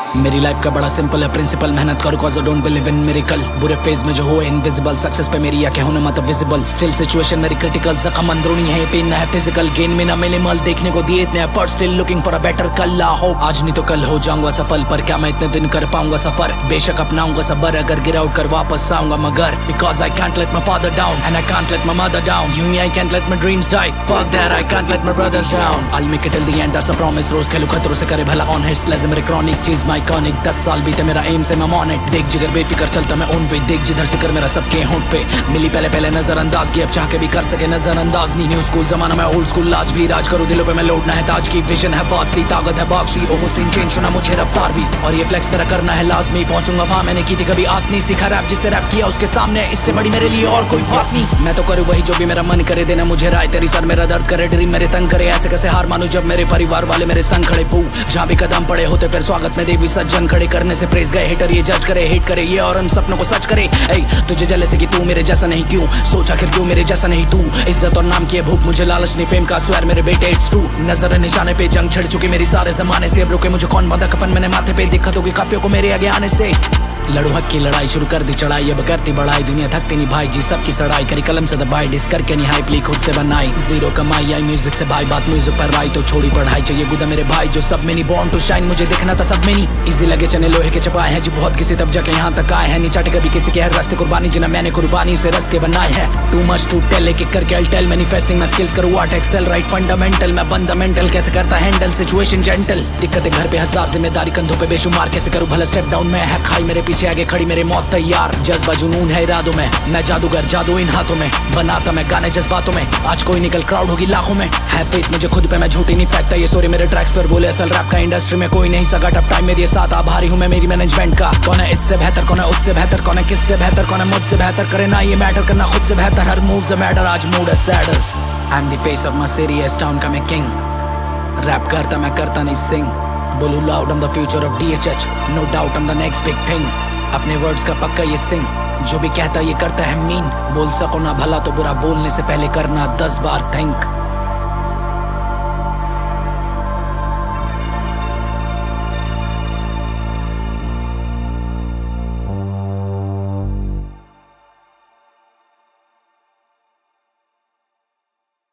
मेरी लाइफ का बड़ा सिंपल है प्रिंसिपल, मेहनत करो cause I don't believe in miracle। बुरे फेज में जो हो इनविजिबल, सक्सेस पे मेरी आंखें होने मत विजिबल। स्टिल सिचुएशन मेरी क्रिटिकल, जख्म अंदरूनी है, पेन ना है फिजिकल। गेन में ना मिले मल, देखने को दिए इतने effort, still looking for a better कल। होप आज नहीं तो कल हो जाऊंगा सफल, पर क्या मैं इतने दिन कर पाऊंगा सफर। बेशक अपनाऊंगा सबर, अगर गिरा उठ कर वापस आऊंगा मगर। Because I can't let my father down and I can't let my mother down। यूं ही I can't let my dreams die, fuck that I can't let my brothers down। I'll make it till the end, that's a promise। रोज खेलूं खतरों से, करे भला कौन है, sledge मेरे chronic चीज माई conic. 10 साल बीते मेरा एम से मैं ऑन इट, देख जिगर बेफिक्र चलता मैं ऑन वे। देख जिधर से कर मेरा सबके होंठ पे मिली पहले पहले नजरअंदाज की, अब चाह के भी कर सके नजरअंदाज नहीं। न्यू स्कूल जमाना में ओल्ड स्कूल, आज भी राज करूं दिलों पे मैं, लौटना है ताज की। विजन है बासी, ताकत है बाक्षी, ओहो सीन चेंज सुना मुझे रफ्तार भी, और ये फ्लेक्स मेरा करना है लाजमी। पहुंचूंगा वहां मैंने की थी कभी आस नहीं, सीखा रैप जिससे रैप किया उसके सामने, इससे बड़ी मेरे लिए और कोई बात नहीं। मैं तो करूं वही जो भी मेरा मन करे, देना मुझे राय तेरी सर मेरा दर्द करे, ड्रीम मेरे तंग करे। ऐसे कैसे हार मानूं जब मेरे परिवार वाले मेरे संग खड़े। पू जहां भी कदम पड़े होते फिर स्वागत में देवी सज्जन खड़े, करने से प्रेस गए हिटर ये जज करे, हिट करे ये और हम सपनों को सच करे। तुझे जले से कि तू मेरे जैसा नहीं, क्यों सोच आखिर क्यों मेरे जैसा नहीं तू। इज्जत और नाम की है भूख, मुझे लालच नहीं फेम का स्वेर मेरे बेटे इट्स ट्रू। नजर निशाने पे जंग छिड़ चुकी मेरी सारे जमाने से, अब रुके मुझे कौन बांधा कफन मैंने माथे पे, दिक्कत होगी काफियों को मेरे आगे आने से। लड़ू हक की लड़ाई शुरू कर दी चढ़ाई, अब करती बढ़ाई, दुनिया थकती नहीं भाई जी सबकी सड़ाई। करी कलम से दबाई डिस करके नहीं हाई प्ली खुद से बनाई, जीरो कमाई आई म्यूजिक से भाई, बात म्यूजिक पर आई तो छोड़ी पढ़ाई। चाहिए गुदा मेरे भाई जो सब में नहीं, बॉर्न टू शाइन मुझे देखना था सब में नहीं। इजी लगे चने लोहे के चपाए हैं जी बहुत किसी तब जाके यहाँ तक आए हैं, नहीं चाटे कभी किसी के हर रास्ते कुर्बानी, जिन्हें मैंने कुर्बानी से रास्ते बनाए हैं। टू मच टू टेल एक एक करके अल्टेल, मैनिफेस्टिंग मैं स्किल्स करूँ व्हाट एक्सेल राइट फंडामेंटल। मैं बंदा मेंटल कैसे करता हैंडल सिचुएशन जेंटल, दिक्कतें घर पे हजार जिम्मेदारी कंधों पे बेशुमार, कैसे करूँ भला स्टेप डाउन में है खाई मेरे पीछे आगे खड़ी मेरे मौत तैयार। जज्बा जुनून है इरादों में, मैं जादूगर जादू इन हाथों में, बनाता मैं गाने जज्बातों में। आज कोई निकल क्राउड होगी लाखों में, है फेथ मुझे खुद पे मैं झूठी नहीं फेंकता। ये स्टोरी मेरे ट्रैक्स पर बोले असल रैप का इंडस्ट्री में कोई नहीं सगा, टफ टाइम मेरे साथ आभारी हूँ मैं मेरी मैनेजमेंट का। कौन है इससे बेहतर, कौन है उससे बेहतर, कौन है किससे बेहतर, कौन है मुझसे बेहतर, करे ना ये मैटर करना खुद से बेहतर। हर मूव से मैटर आज मूड है sadder. I am the face of my city, इस टाउन का मैं किंग। रैप करता मैं करता नहीं सिंग, बोलू loud I'm the future of DHH, no doubt I'm the next big thing। अपने वर्ड्स का पक्का ये सिंग, जो भी कहता ये करता है मीन। बोल सको ना भला तो बुरा, बोलने से पहले करना 10 बार थिंक।